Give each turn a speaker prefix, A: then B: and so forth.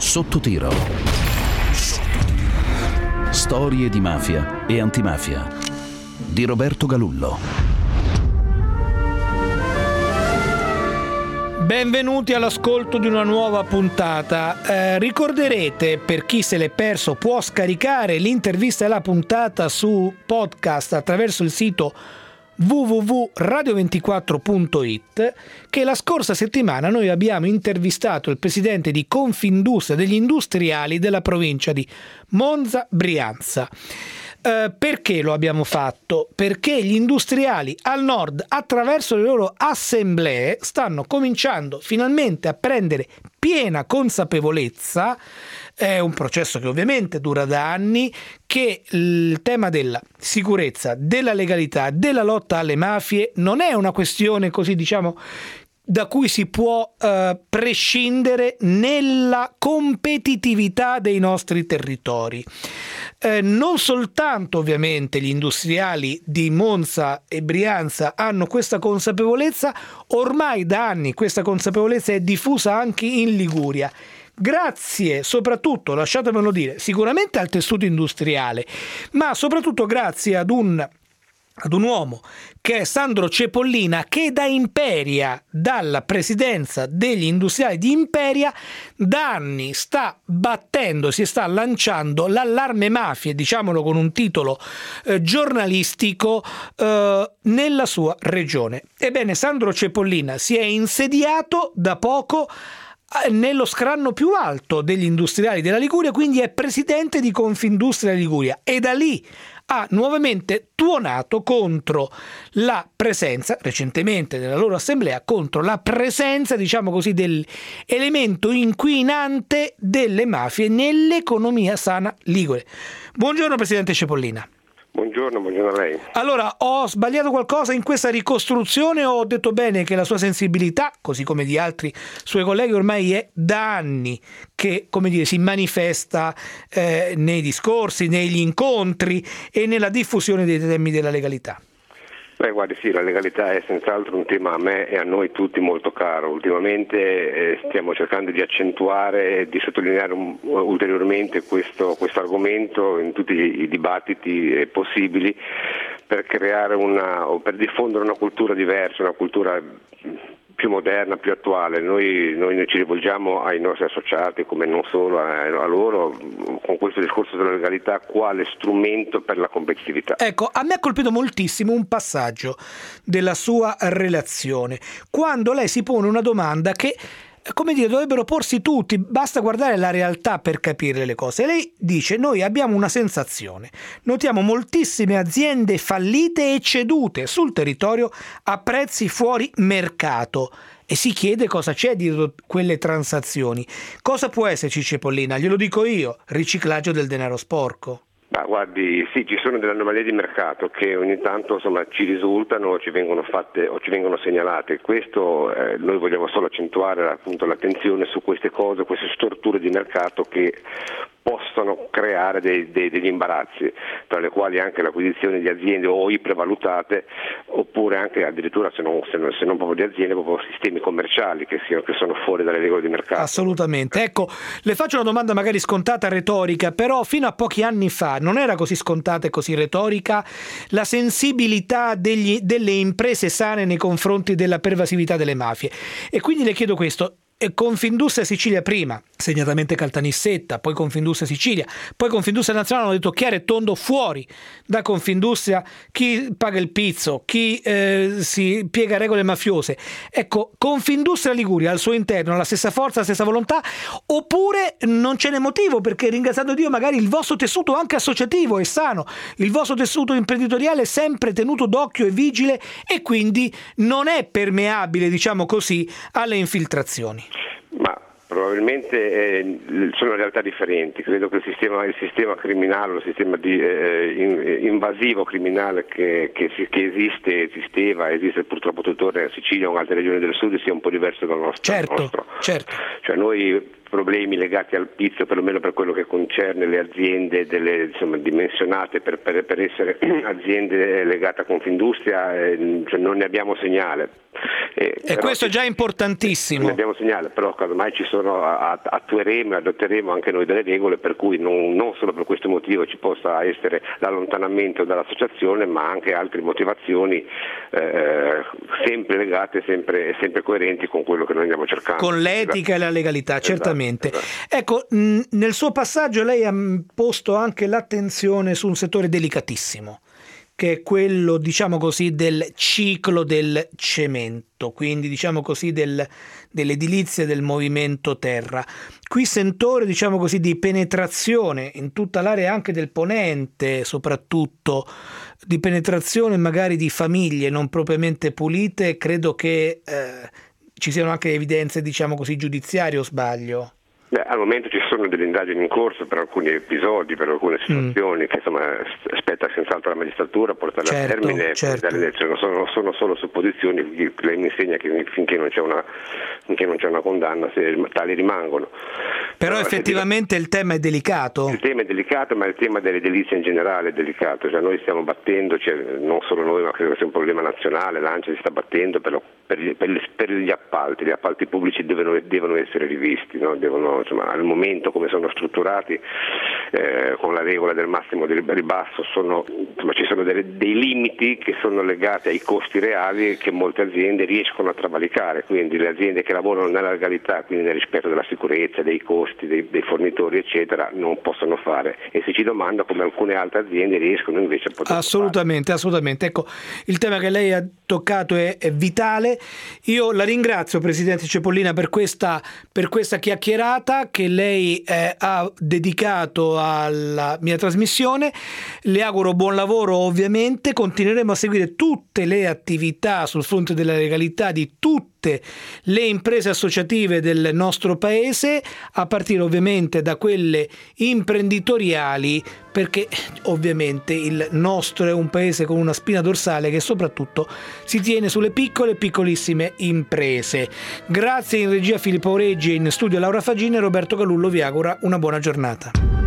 A: Sotto tiro. Storie di mafia e antimafia di Roberto Galullo.
B: Benvenuti all'ascolto di una nuova puntata. Ricorderete, per chi se l'è perso, può scaricare l'intervista e la puntata su podcast attraverso il sito www.radio24.it, che la scorsa settimana noi abbiamo intervistato il presidente di Confindustria degli industriali della provincia di Monza Brianza. Perché lo abbiamo fatto? Perché gli industriali al nord, attraverso le loro assemblee, stanno cominciando finalmente a prendere piena consapevolezza. È un processo che ovviamente dura da anni, che il tema della sicurezza, della legalità, della lotta alle mafie non è una questione così, diciamo, da cui si può prescindere nella competitività dei nostri territori. Non soltanto ovviamente gli industriali di Monza e Brianza hanno questa consapevolezza, ormai da anni questa consapevolezza è diffusa anche in Liguria. Grazie soprattutto, lasciatemelo dire, sicuramente al tessuto industriale, ma soprattutto grazie ad un uomo che è Sandro Cepollina, che da Imperia, dalla presidenza degli industriali di Imperia, da anni sta battendo, si sta lanciando l'allarme mafie, diciamolo con un titolo giornalistico, nella sua regione. Ebbene, Sandro Cepollina si è insediato da poco nello scranno più alto degli industriali della Liguria, quindi è presidente di Confindustria Liguria, e da lì ha nuovamente tuonato contro la presenza, recentemente nella loro assemblea, contro la presenza, diciamo così, dell'elemento inquinante delle mafie nell'economia sana ligure. Buongiorno Presidente Cepollina.
C: Buongiorno a lei.
B: Allora, ho sbagliato qualcosa in questa ricostruzione o ho detto bene che la sua sensibilità, così come di altri suoi colleghi, ormai è da anni che, come dire, si manifesta nei discorsi, negli incontri e nella diffusione dei temi della legalità?
C: Beh, guardi, sì, la legalità è senz'altro un tema a me e a noi tutti molto caro. Ultimamente stiamo cercando di accentuare e di sottolineare ulteriormente questo argomento in tutti i dibattiti possibili, per creare o per diffondere una cultura diversa, una cultura più moderna, più attuale. Noi ci rivolgiamo ai nostri associati, come non solo a loro, con questo discorso della legalità quale strumento per la competitività.
B: Ecco, a me ha colpito moltissimo un passaggio della sua relazione, quando lei si pone una domanda che, come dire, dovrebbero porsi tutti, basta guardare la realtà per capire le cose. Lei dice: noi abbiamo una sensazione, notiamo moltissime aziende fallite e cedute sul territorio a prezzi fuori mercato, e si chiede cosa c'è dietro quelle transazioni. Cosa può esserci, Cepollina? Glielo dico io: riciclaggio del denaro sporco.
C: Ma guardi, sì, ci sono delle anomalie di mercato che ogni tanto, insomma, ci risultano o ci vengono fatte o ci vengono segnalate. Questo noi vogliamo solo accentuare appunto l'attenzione su queste cose, queste storture di mercato che possono creare degli imbarazzi, tra le quali anche l'acquisizione di aziende o ipervalutate, oppure anche addirittura se non proprio di aziende, proprio sistemi commerciali che sono fuori dalle regole di mercato.
B: Assolutamente. Ecco, le faccio una domanda magari scontata, retorica, però fino a pochi anni fa non era così scontata e così retorica la sensibilità delle imprese sane nei confronti della pervasività delle mafie. E quindi le chiedo questo: Confindustria Sicilia prima, segnatamente Caltanissetta, poi Confindustria Sicilia, poi Confindustria Nazionale, hanno detto chiaro e tondo: fuori da Confindustria chi paga il pizzo, chi si piega regole mafiose. Ecco, Confindustria Liguria al suo interno ha la stessa forza, la stessa volontà, oppure non ce n'è motivo, perché, ringraziando Dio, magari il vostro tessuto anche associativo è sano, il vostro tessuto imprenditoriale è sempre tenuto d'occhio e vigile, e quindi non è permeabile, diciamo così, alle infiltrazioni?
C: Ma probabilmente sono realtà differenti. Credo che il sistema criminale, il sistema invasivo criminale che esiste purtroppo tuttora in Sicilia o in altre regioni del sud sia un po' diverso dal nostro.
B: Certo.
C: Cioè noi problemi legati al pizzo, perlomeno per quello che concerne le aziende dimensionate per essere aziende legate a Confindustria, non ne abbiamo segnale.
B: E questo è già importantissimo.
C: Ne abbiamo segnale, però casomai ci sono, attueremo e adotteremo anche noi delle regole per cui non solo per questo motivo ci possa essere l'allontanamento dall'associazione, ma anche altre motivazioni sempre legate, sempre coerenti con quello che noi andiamo cercando.
B: Con l'etica e la legalità, certamente. Esatto. Ecco, nel suo passaggio lei ha posto anche l'attenzione su un settore delicatissimo, che è quello, diciamo così, del ciclo del cemento, quindi diciamo così dell'edilizia del movimento terra. Qui sentore, diciamo così, di penetrazione in tutta l'area anche del Ponente, soprattutto di penetrazione magari di famiglie non propriamente pulite, credo che ci siano anche evidenze, diciamo così, giudiziarie, o sbaglio?
C: Al momento ci sono delle indagini in corso per alcuni episodi, per alcune situazioni che spetta senz'altro alla magistratura portarle a termine.
B: Certo.
C: Sono solo supposizioni, lei mi insegna che finché non c'è una condanna tali rimangono.
B: Però effettivamente il tema è delicato.
C: Il tema è delicato, ma il tema dell'edilizia in generale è delicato. Cioè, noi stiamo battendo, non solo noi, ma credo sia un problema nazionale, l'ANCE si sta battendo per gli appalti. Gli appalti pubblici devono essere rivisti, no? Al momento come sono strutturati con la regola del massimo del ribasso ci sono dei limiti che sono legati ai costi reali che molte aziende riescono a travalicare, quindi le aziende che lavorano nella legalità, quindi nel rispetto della sicurezza, dei costi, dei fornitori eccetera, non possono fare, e si ci domanda come alcune altre aziende riescono invece a poter
B: assolutamente. Ecco, il tema che lei ha toccato è vitale. Io la ringrazio, Presidente Cipollina, per questa chiacchierata che lei ha dedicato alla mia trasmissione. Le auguro buon lavoro, ovviamente. Continueremo a seguire tutte le attività sul fronte della legalità di tutte le imprese associative del nostro paese, a partire ovviamente da quelle imprenditoriali, perché ovviamente il nostro è un paese con una spina dorsale che soprattutto si tiene sulle piccole e piccolissime imprese. Grazie in regia Filippo Oreggi e in studio Laura Fagini. Roberto Galullo vi augura una buona giornata.